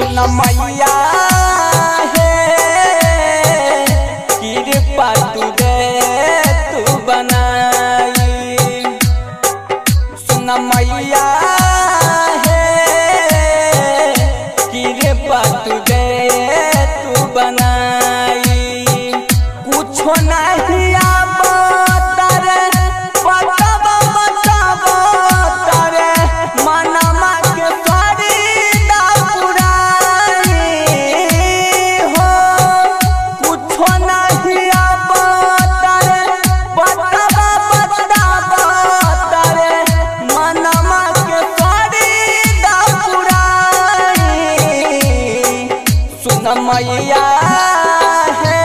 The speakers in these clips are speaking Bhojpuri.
सुन मैया है कृपा तू दे तू बनाई। सुन मैया है कृपा तू दे तू बनाई। कुछो नहीं मैया है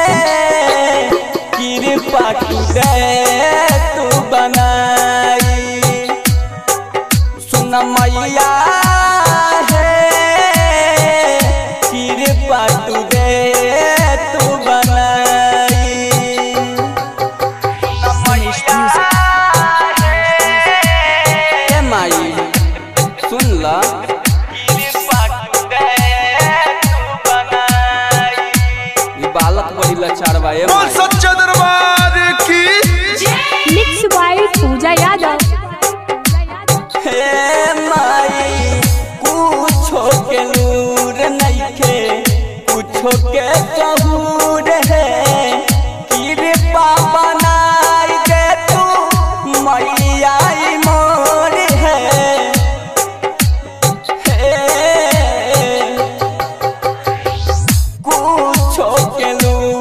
कृपा तू दे तू बनाई। सुन मैया है कृपा तू दे तू बनाई। माई सुन ला लाचार सच्चा दरबार की मिक्स बाय पूजा यादव। हे माई कुछो के लूर नइखे कुछो के सहूर है कृपा बनाई दे तू मैया मोर है। कुछो के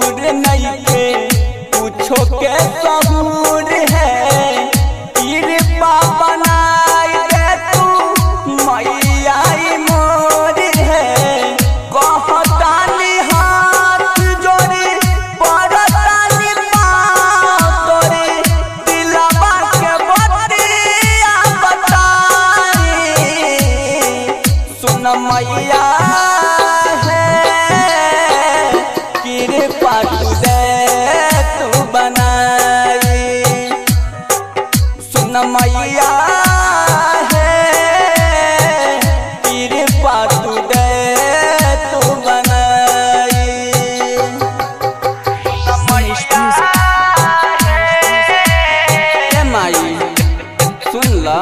कुछो के सहूर है कृपा बनाई दे तू मैया मोर है। कहतानी हाथ जोड़ी पड़तानी पाँव तोरी दिलवा के बतिया बताई। सुन मैया है कृपा तू दे तू बनाई। सुन मैया है कृपा तू दे तू बनाई। माई सुन ला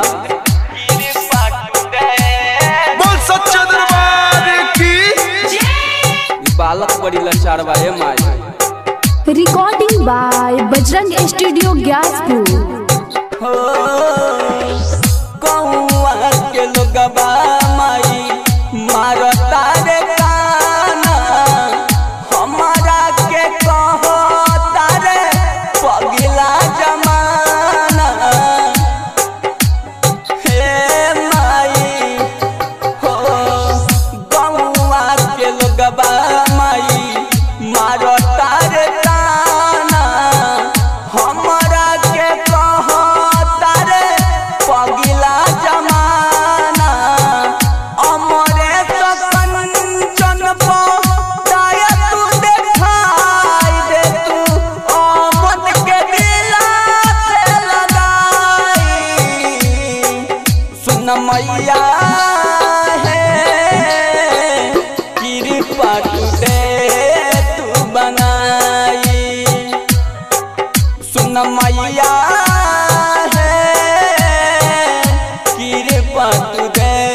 सच्चा दरबार की बालक बड़ी लाचार बा माई। Recording by Bajrang studio Gyaspur. हो कौआ के लोगबा माई मारता रे काना हमारा के कहता रे पगला जमाना। हे माई हो कौआ के लोगबा माई मारता रे काना हमारा के कहता रे पगला जमाना। अमरे तो कंचन दाया तू देखाई दे तू अमन के दिला से लगाई। सुन मैया है कृपा तू दे तू बनाई। सुन मैया है कृपा तू दे